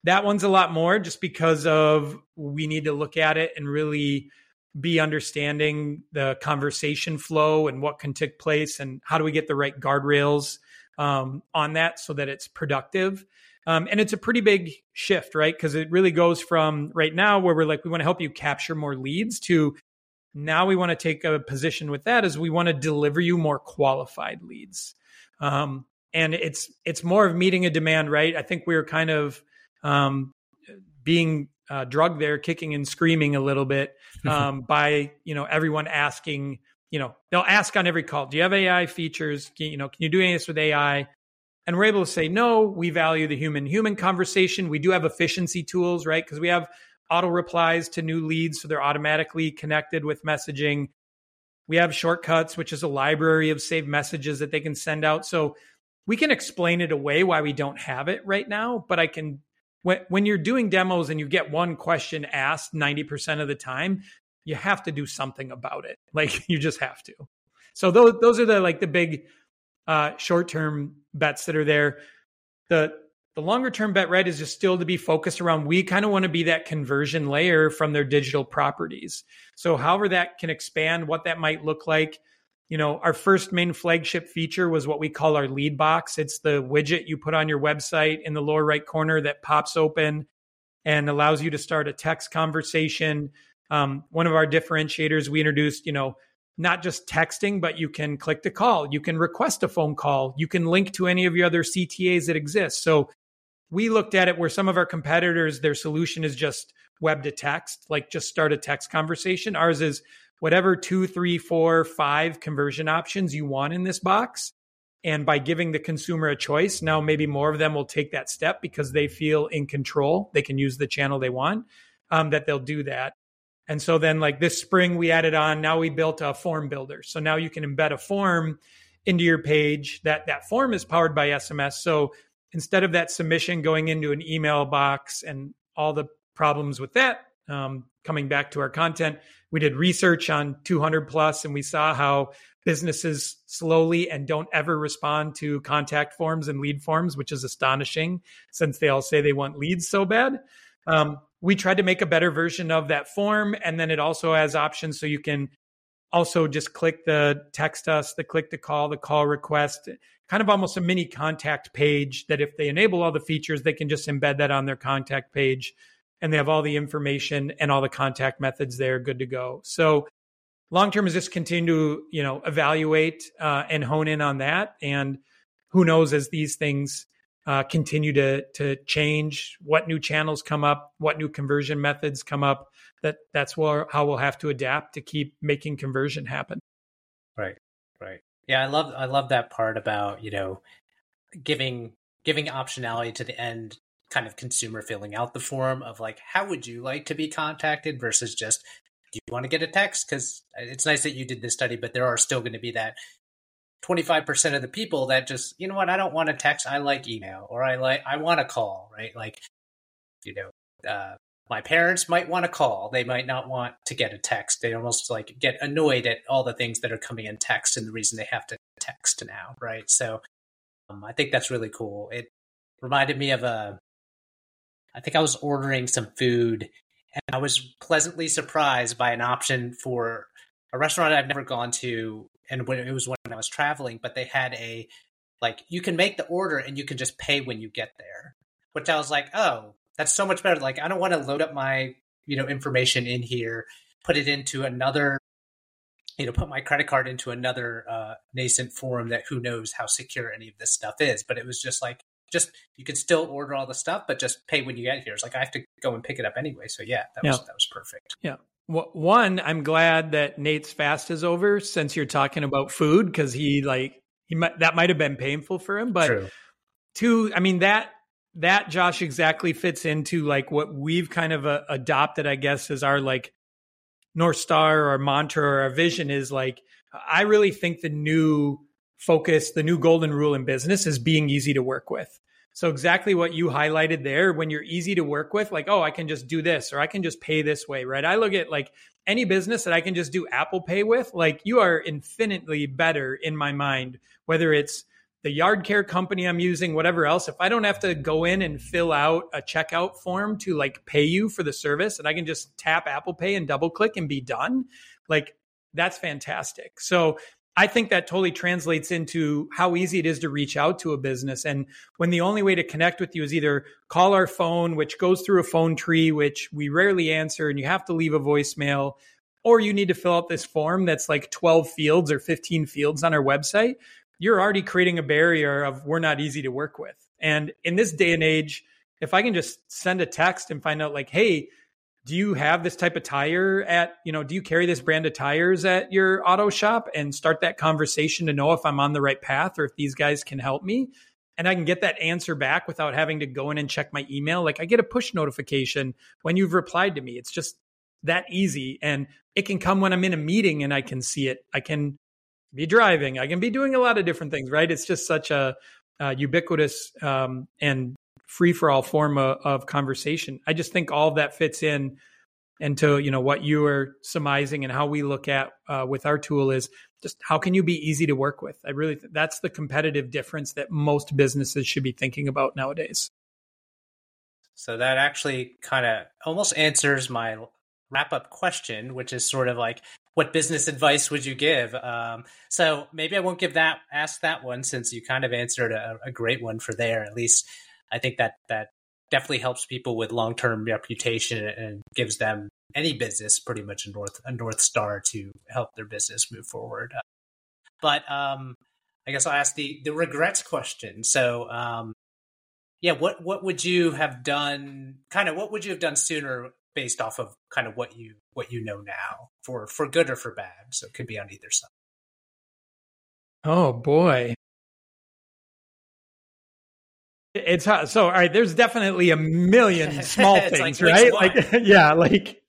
that one's a lot more just because of we need to look at it and really be understanding the conversation flow and what can take place and how do we get the right guardrails um, on that so that it's productive. Um, and it's a pretty big shift, right? Because it really goes from right now where we're like, we want to help you capture more leads to now we want to take a position with that as we want to deliver you more qualified leads. Um, and it's it's more of meeting a demand, right? I think we were kind of um, being uh, drugged there, kicking and screaming a little bit um, by, you know, everyone asking, you know, they'll ask on every call, do you have A I features? Can, you know, can you do any of this with A I? And we're able to say, no, we value the human-human conversation. We do have efficiency tools, right? Because we have auto replies to new leads, so they're automatically connected with messaging. We have shortcuts, which is a library of saved messages that they can send out. So we can explain it away why we don't have it right now, but I can, when, when you're doing demos and you get one question asked ninety percent of the time, you have to do something about it. Like you just have to. So those, those are the like the big uh, short-term bets that are there. The the longer term bet, right, is just still to be focused around, we kind of want to be that conversion layer from their digital properties. So however that can expand, what that might look like. You know, our first main flagship feature was what we call our lead box. It's the widget you put on your website in the lower right corner that pops open and allows you to start a text conversation. Um, one of our differentiators, we introduced, you know, not just texting, but you can click to call. You can request a phone call. You can link to any of your other C T As that exist. So we looked at it where some of our competitors, their solution is just web to text, like just start a text conversation. Ours is whatever two, three, four, five conversion options you want in this box. And by giving the consumer a choice, now maybe more of them will take that step because they feel in control. They can use the channel they want, um, that they'll do that. And so then like this spring we added on, now we built a form builder. So now you can embed a form into your page. That that form is powered by S M S. So instead of that submission going into an email box and all the problems with that, um, coming back to our content, we did research on two hundred plus and we saw how businesses slowly and don't ever respond to contact forms and lead forms, which is astonishing since they all say they want leads so bad. Um, we tried to make a better version of that form. And then it also has options. So you can also just click the text us, the click to call, the call request, kind of almost a mini contact page that if they enable all the features, they can just embed that on their contact page and they have all the information and all the contact methods there good to go. So long-term is just continue to, you know, evaluate uh, and hone in on that. And who knows as these things Uh, continue to to change, what new channels come up, what new conversion methods come up, that that's where, how we'll have to adapt to keep making conversion happen. Right, right. Yeah, I love I love that part about, you know, giving giving optionality to the end kind of consumer filling out the form of like, how would you like to be contacted versus just, do you want to get a text? Because it's nice that you did this study, but there are still going to be that twenty-five percent of the people that just, you know what, I don't want to text, I like email, or I like, I want to call, right? Like, you know, uh, my parents might want to call. They might not want to get a text. They almost like get annoyed at all the things that are coming in text and the reason they have to text now, right? So um, I think that's really cool. It reminded me of a, I think I was ordering some food and I was pleasantly surprised by an option for a restaurant I've never gone to. And when it was when I was traveling, but they had a, like, you can make the order and you can just pay when you get there, which I was like, oh, that's so much better. Like, I don't want to load up my, you know, information in here, put it into another, you know, put my credit card into another uh, nascent form that who knows how secure any of this stuff is. But it was just like, just, you can still order all the stuff, but just pay when you get here. It's like, I have to go and pick it up anyway. So yeah, that was, yeah. that was perfect. Yeah. One, I'm glad that Nate's fast is over since you're talking about food, because he like he might that might have been painful for him. But True. two, I mean that that Josh exactly fits into like what we've kind of uh, adopted, I guess, as our like North Star or mantra or our vision is like, I really think the new focus, the new golden rule in business is being easy to work with. So exactly what you highlighted there, when you're easy to work with, like, oh, I can just do this, or I can just pay this way, right? I look at like any business that I can just do Apple Pay with, like you are infinitely better in my mind, whether it's the yard care company I'm using, whatever else, if I don't have to go in and fill out a checkout form to like pay you for the service, and I can just tap Apple Pay and double click and be done, like that's fantastic. So I think that totally translates into how easy it is to reach out to a business. And when the only way to connect with you is either call our phone, which goes through a phone tree, which we rarely answer, and you have to leave a voicemail, or you need to fill out this form that's like twelve fields or fifteen fields on our website, you're already creating a barrier of we're not easy to work with. And in this day and age, if I can just send a text and find out like, hey, do you have this type of tire at, you know, do you carry this brand of tires at your auto shop, and start that conversation to know if I'm on the right path or if these guys can help me. And I can get that answer back without having to go in and check my email. Like I get a push notification when you've replied to me. It's just that easy. And it can come when I'm in a meeting and I can see it. I can be driving. I can be doing a lot of different things, right? It's just such a uh, ubiquitous um, and free for all form of, of conversation. I just think all of that fits in into, you know, what you are surmising, and how we look at uh, with our tool is just how can you be easy to work with? I really, th- that's the competitive difference that most businesses should be thinking about nowadays. So that actually kind of almost answers my wrap up question, which is sort of like, what business advice would you give? Um, so maybe I won't give that, ask that one, since you kind of answered a, a great one for there. At least I think that that definitely helps people with long-term reputation and gives them, any business, pretty much a north a north star to help their business move forward. But um, I guess I'll ask the the regrets question. So um, yeah, what what would you have done? Kind of what would you have done sooner, based off of kind of what you what you know now, for for good or for bad? So it could be on either side. Oh boy. It's hard. So, all right, there's definitely a million small things, like, right? Like, yeah, like,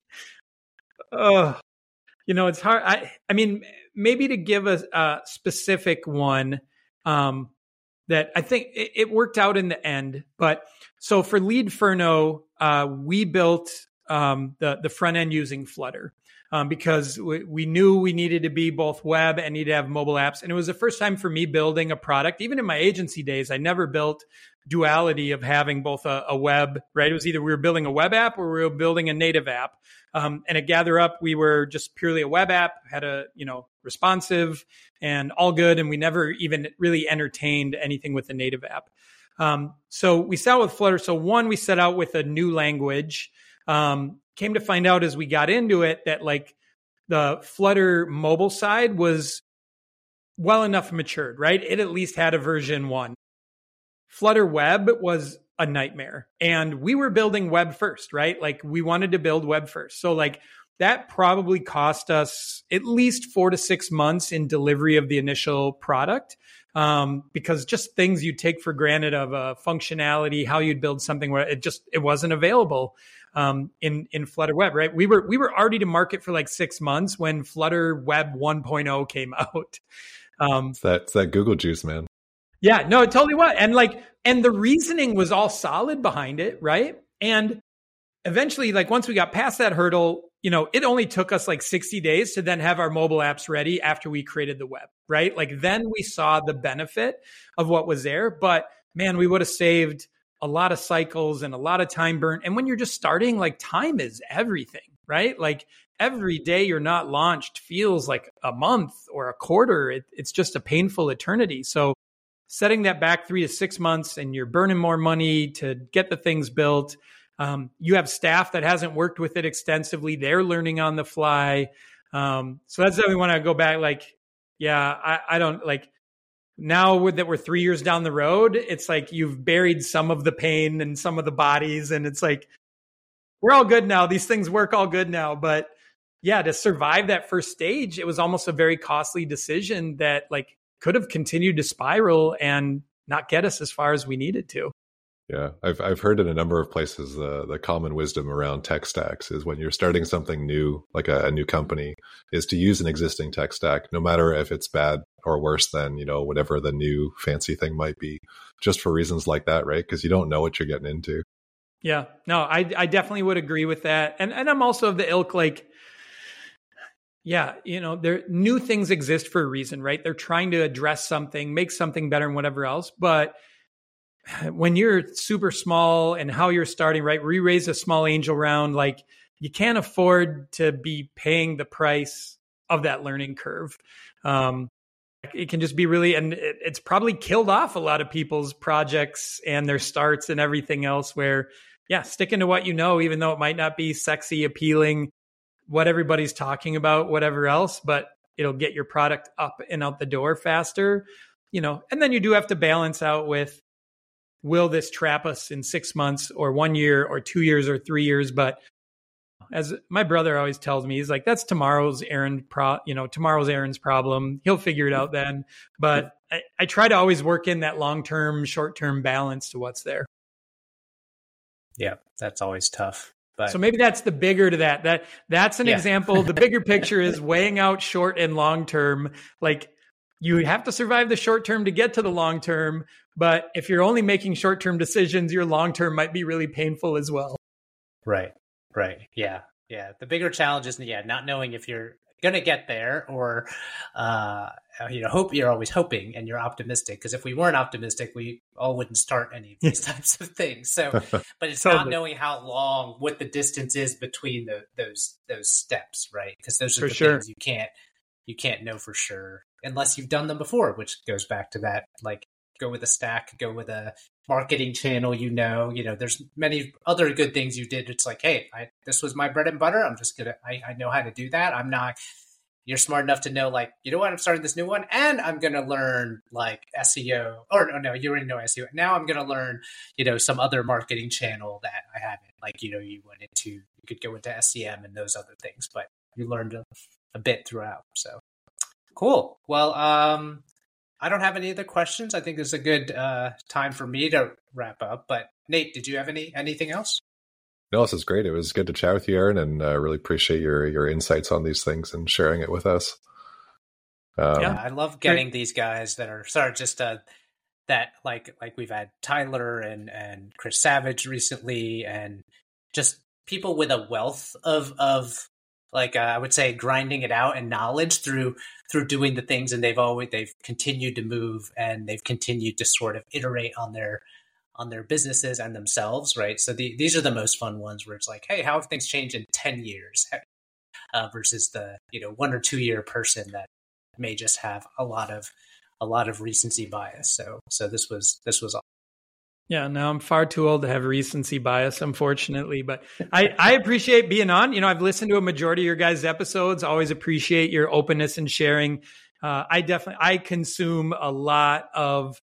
oh, you know, it's hard. I, I mean, maybe to give a, a specific one um, that I think it, it worked out in the end. But so for Leadferno, uh, we built um, the the front end using Flutter. Um, because we, we knew we needed to be both web and needed to have mobile apps. And it was the first time for me building a product. Even in my agency days, I never built duality of having both a, a web, right? It was either we were building a web app or we were building a native app. Um, and at GatherUp, we were just purely a web app, had a, you know, responsive and all good. And we never even really entertained anything with the native app. Um, so we set out with Flutter. So one, we set out with a new language. Um, came to find out as we got into it that like the Flutter mobile side was well enough matured, right? It at least had a version one. Flutter web was a nightmare, and we were building web first, right? Like we wanted to build web first. So like that probably cost us at least four to six months in delivery of the initial product. Um, because just things you take for granted of uh, functionality, how you'd build something where it just, it wasn't available. Um, in, in Flutter Web, right? We were, we were already to market for like six months when Flutter Web one point oh came out. Um, it's that, it's that Google juice, man. Yeah, no, it totally was. And like, and the reasoning was all solid behind it, right? And eventually, like once we got past that hurdle, you know, it only took us like sixty days to then have our mobile apps ready after we created the web, right? Like then we saw the benefit of what was there, but man, we would have saved a lot of cycles and a lot of time burnt. And when you're just starting, like time is everything, right? Like every day you're not launched feels like a month or a quarter. It, it's just a painful eternity. So setting that back three to six months and you're burning more money to get the things built. Um, you have staff that hasn't worked with it extensively. They're learning on the fly. Um, so that's how we want to go back. Like, yeah, I, I don't like, now that we're three years down the road, it's like you've buried some of the pain and some of the bodies. And it's like, we're all good now. These things work all good now. But yeah, to survive that first stage, it was almost a very costly decision that like could have continued to spiral and not get us as far as we needed to. Yeah, I've I've heard in a number of places the the common wisdom around tech stacks is when you're starting something new, like a, a new company, is to use an existing tech stack, no matter if it's bad or worse than, you know, whatever the new fancy thing might be, just for reasons like that, right? Because you don't know what you're getting into. Yeah, no, I I definitely would agree with that, and and I'm also of the ilk like, yeah, you know, there new things exist for a reason, right? They're trying to address something, make something better and whatever else. But when you're super small and how you're starting, right? We raise a small angel round, like you can't afford to be paying the price of that learning curve. Um, it can just be really, and it, it's probably killed off a lot of people's projects and their starts and everything else where, yeah, sticking to what you know, even though it might not be sexy, appealing, what everybody's talking about, whatever else, but it'll get your product up and out the door faster, you know, and then you do have to balance out with, will this trap us in six months or one year or two years or three years? But as my brother always tells me, he's like, that's tomorrow's errand, pro, you know, tomorrow's errand's problem. He'll figure it out then. But I, I try to always work in that long-term, short-term balance to what's there. Yeah, that's always tough. But so maybe that's the bigger to that. That that's an yeah. example. The bigger picture is weighing out short and long term. Like you have to survive the short term to get to the long term. But if you're only making short term decisions, your long term might be really painful as well. Right. Right. Yeah. Yeah. The bigger challenge is, yeah, not knowing if you're going to get there or, uh, you know, hope you're always hoping and you're optimistic. Because if we weren't optimistic, we all wouldn't start any of these types of things. So, but it's totally. Not knowing how long, what the distance is between the, those those steps, right? Because those are for the sure. things you can't you can't know for sure unless you've done them before. Which goes back to that, like go with a stack, go with a marketing channel. You know, you know, there's many other good things you did. It's like, hey, I, this was my bread and butter. I'm just gonna, I, I know how to do that. I'm not. You're smart enough to know, like, you know what, I'm starting this new one and I'm going to learn like S E O or no, no, you already know S E O. Now I'm going to learn, you know, some other marketing channel that I haven't, like, you know, you went into, you could go into S E M and those other things, but you learned a, a bit throughout. So cool. Well, um, I don't have any other questions. I think this is a good uh, time for me to wrap up, but Nate, did you have any, anything else? No, this is great. It was good to chat with you, Aaron, and I uh, really appreciate your your insights on these things and sharing it with us. Um, yeah, I love getting these guys that are sorry, just uh, that like like we've had Tyler and and Chris Savage recently, and just people with a wealth of of like uh, I would say grinding it out and knowledge through through doing the things, and they've always they've continued to move and they've continued to sort of iterate on their. on their businesses and themselves, right? So the, these are the most fun ones where it's like, hey, how have things changed in ten years uh, versus the, you know, one or two year person that may just have a lot of, a lot of recency bias. So, so this was, this was awesome. Yeah, no, I'm far too old to have recency bias, unfortunately, but I, I appreciate being on. You know, I've listened to a majority of your guys' episodes. Always appreciate your openness and sharing. Uh, I definitely, I consume a lot of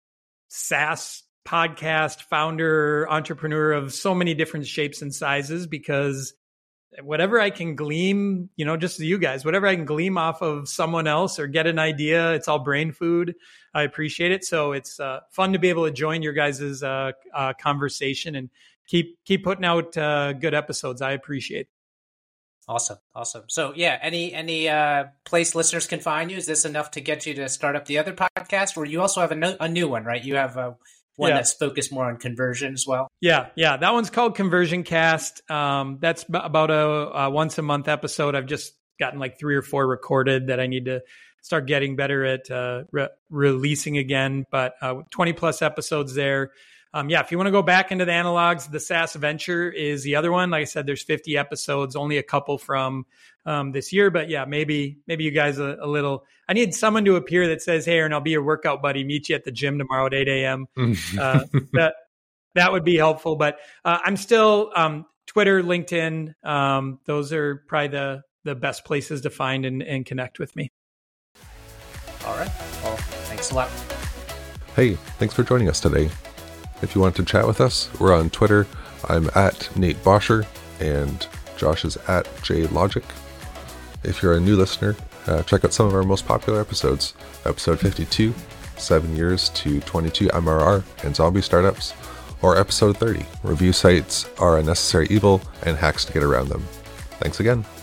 SaaS podcast, founder, entrepreneur of so many different shapes and sizes, because whatever I can glean, you know, just you guys, whatever I can glean off of someone else or get an idea, it's all brain food. I appreciate it. So it's uh, fun to be able to join your guys' uh, uh, conversation and keep keep putting out uh, good episodes. I appreciate it. Awesome. Awesome. So yeah, any any uh, place listeners can find you? Is this enough to get you to start up the other podcast? Or you also have a, no, a new one, right? You have a one yeah. that's focused more on conversion as well. Yeah, yeah, that one's called Conversion Cast. Um, that's b- about a, a once a month episode. I've just gotten like three or four recorded that I need to start getting better at uh, re- releasing again. But uh, twenty plus episodes there. Um, yeah, if you want to go back into the analogs, the SaaS Venture is the other one. Like I said, there's fifty episodes, only a couple from um, this year. But yeah, maybe maybe you guys a, a little. I need someone to appear that says, "Hey, Aaron, I'll be your workout buddy. Meet you at the gym tomorrow at eight a.m." uh, that that would be helpful. But uh, I'm still um, Twitter, LinkedIn. Um, those are probably the the best places to find and, and connect with me. All right. Well, thanks a lot. Hey, thanks for joining us today. If you want to chat with us, we're on Twitter. I'm at Nate Bosher and Josh is at JLogic. If you're a new listener, uh, check out some of our most popular episodes. Episode fifty-two, seven years to twenty-two M R R and zombie startups, or episode thirty, review sites are a necessary evil and hacks to get around them. Thanks again.